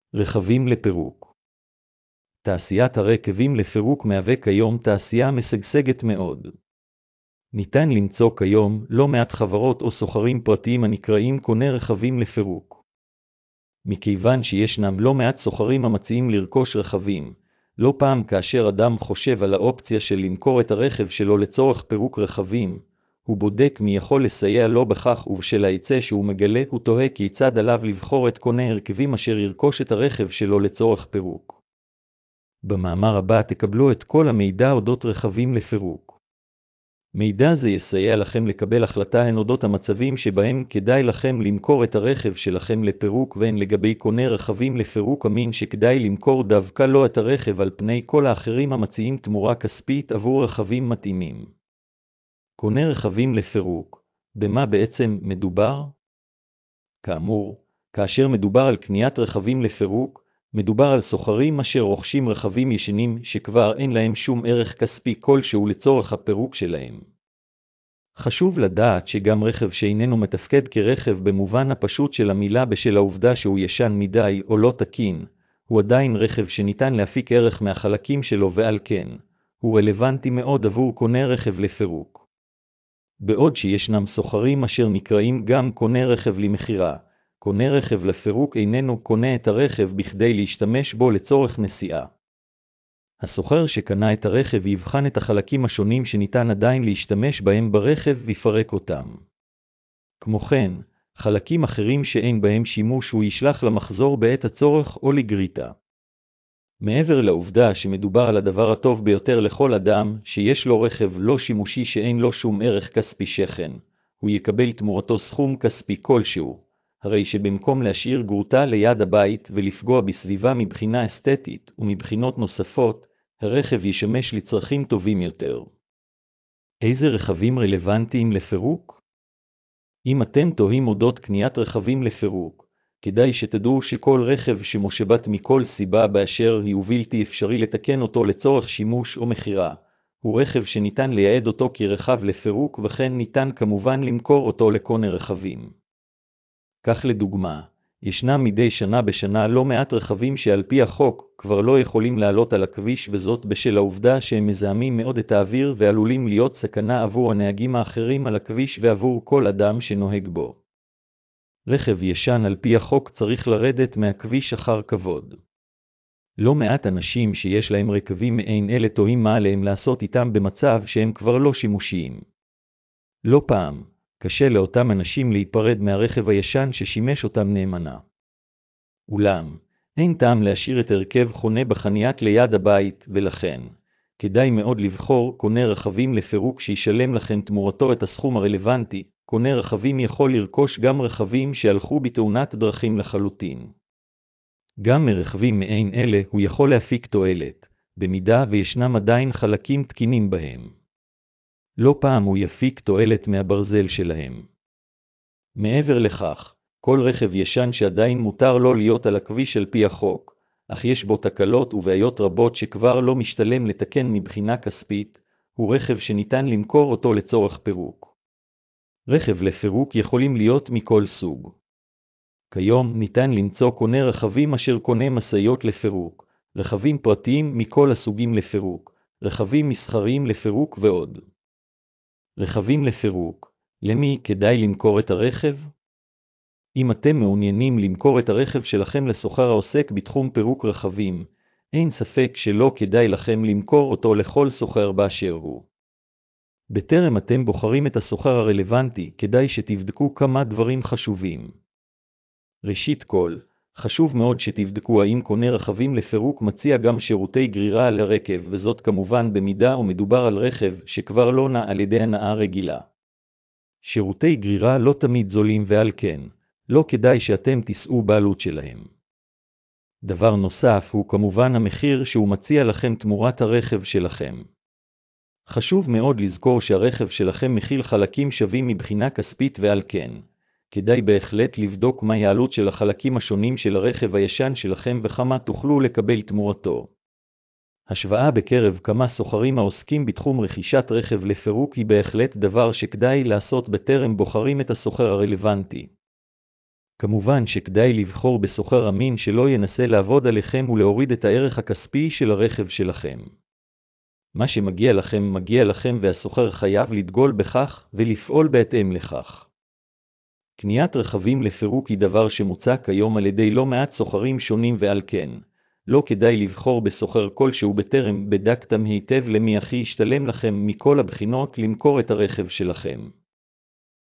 רכבים לפירוק. תעשיית הרכבים לפירוק מהווה כיום תעשייה משגשגת מאוד. ניתן למצוא כיום לא מעט חברות או סוחרים פרטיים הנקראים קוני רכבים לפירוק. מכיוון שישנם לא מעט סוחרים המציעים לרכוש רכבים, לא פעם כאשר אדם חושב על האופציה של למכור את הרכב שלו לצורך פירוק רכבים, הוא בודק מי יכול לסייע לו בכך, ובשל ההיצע שהוא מגלה הוא תוהה כיצד עליו לבחור את קוני הרכבים אשר ירכוש את הרכב שלו לצורך פירוק. במאמר הבא תקבלו את כל המידע אודות רכבים לפירוק. מידע זה יסייע לכם לקבל החלטה הן אודות המצבים שבהם כדאי לכם למכור את הרכב שלכם לפירוק, והן לגבי קוני רכבים לפירוק אמין שכדאי למכור דווקא לו את הרכב על פני כל האחרים המציעים תמורה כספית עבור רכבים מתאימים. קוני רכבים לפירוק, במה בעצם מדובר? כאמור, כאשר מדובר על קניית רכבים לפירוק, מדובר על סוחרים אשר רוכשים רכבים ישנים שכבר אין להם שום ערך כספי כלשהו לצורך הפירוק שלהם. חשוב לדעת שגם רכב שאיננו מתפקד כרכב במובן הפשוט של המילה בשל העובדה שהוא ישן מדי או לא תקין, הוא עדיין רכב שניתן להפיק ערך מהחלקים שלו, ועל כן, הוא רלוונטי מאוד עבור קוני רכב לפירוק. בעוד שישנם סוחרים אשר נקראים גם קוני רכב למכירה, קונה רכב לפירוק איננו קונה את הרכב בכדי להשתמש בו לצורך נסיעה. הסוחר שקנה את הרכב יבחן את החלקים השונים שניתן עדיין להשתמש בהם ברכב ויפרק אותם. כמו כן, חלקים אחרים שאין בהם שימוש הוא ישלח למחזור בעת הצורך או לגריטה. מעבר לעובדה שמדובר על הדבר הטוב ביותר לכל אדם שיש לו רכב לא שימושי שאין לו שום ערך כספי שכן, הוא יקבל תמורתו סכום כספי כלשהו, הרי שבמקום להשאיר גרוטה ליד הבית ולפגוע בסביבה מבחינה אסתטית ומבחינות נוספות, הרכב ישמש לצרכים טובים יותר. איזה רכבים רלוונטיים לפירוק? אם אתם תוהים אודות קניית רכבים לפירוק, כדאי שתדעו שכל רכב שמושבת מכל סיבה באשר היא ובלתי אפשרי לתקן אותו לצורך שימוש או מחירה, הוא רכב שניתן לייעד אותו כרכב לפירוק, וכן ניתן כמובן למכור אותו לקונה רכבים. כך לדוגמה, ישנם מדי שנה בשנה לא מעט רכבים שעל פי החוק כבר לא יכולים לעלות על הכביש, וזאת בשל העובדה שהם מזהמים מאוד את האוויר ועלולים להיות סכנה עבור הנהגים האחרים על הכביש ועבור כל אדם שנוהג בו. רכב ישן על פי החוק צריך לרדת מהכביש אחר כבוד. לא מעט אנשים שיש להם רכבים מעין אלה תוהים מה עליהם לעשות איתם במצב שהם כבר לא שימושיים. לא פעם, קשה לאותם אנשים להיפרד מהרכב הישן ששימש אותם נאמנה. אולם, אין טעם להשאיר את הרכב חונה בחניית ליד הבית, ולכן, כדאי מאוד לבחור קונה רכבים לפירוק שישלם לכם תמורתו את הסכום הרלוונטי. קונה רכבים יכול לרכוש גם רכבים שהלכו בתאונת דרכים לחלוטין. גם מרכבים מעין אלה הוא יכול להפיק תועלת, במידה וישנם עדיין חלקים תקינים בהם. לא פעם הוא יפיק תועלת מהברזל שלהם. מעבר לכך, כל רכב ישן שעדיין מותר לו להיות על הכביש על פי החוק, אך יש בו תקלות ובעיות רבות שכבר לא משתלם לתקן מבחינה כספית, הוא רכב שניתן למכור אותו לצורך פירוק. רכב לפירוק יכולים להיות מכל סוג. כיום ניתן למצוא קונה רכבים אשר קונה משאיות לפירוק, רכבים פרטיים מכל הסוגים לפירוק, רכבים מסחריים לפירוק ועוד. רכבים לפירוק, למי כדאי למכור את הרכב? אם אתם מעוניינים למכור את הרכב שלכם לסוחר העוסק בתחום פירוק רכבים, אין ספק שלא כדאי לכם למכור אותו לכל סוחר באשר הוא. בטרם אתם בוחרים את הסוחר הרלוונטי, כדאי שתבדקו כמה דברים חשובים. ראשית כל, חשוב מאוד שתבדקו האם קונה רכבים לפירוק מציע גם שירותי גרירה על הרכב, וזאת כמובן במידה ומדובר על רכב שכבר לא נע על ידי הנעה רגילה. שירותי גרירה לא תמיד זולים, ועל כן, לא כדאי שאתם תישאו בעלות שלהם. דבר נוסף הוא כמובן המחיר שהוא מציע לכם תמורת הרכב שלכם. חשוב מאוד לזכור שהרכב שלכם מכיל חלקים שווים מבחינה כספית, ועל כן, כדאי בהחלט לבדוק מהי העלות של החלקים השונים של הרכב הישן שלכם וכמה תוכלו לקבל תמורתו. השוואה בקרב כמה סוחרים העוסקים בתחום רכישת רכב לפירוק היא בהחלט דבר שכדאי לעשות בטרם בוחרים את הסוחר הרלוונטי. כמובן שכדאי לבחור בסוחר אמין שלא ינסה לעבוד עליכם ולהוריד את הערך הכספי של הרכב שלכם. מה שמגיע לכם מגיע לכם, והסוחר חייב לדגול בכך ולפעול בהתאם לכך. קניית רכבים לפירוק היא דבר שמוצע כיום על ידי לא מעט סוחרים שונים, ועל כן לא כדאי לבחור בסוחר כלשהו בטרם בדקתם היטב למי הכי ישתלם לכם מכל הבחינות למכור את הרכב שלכם.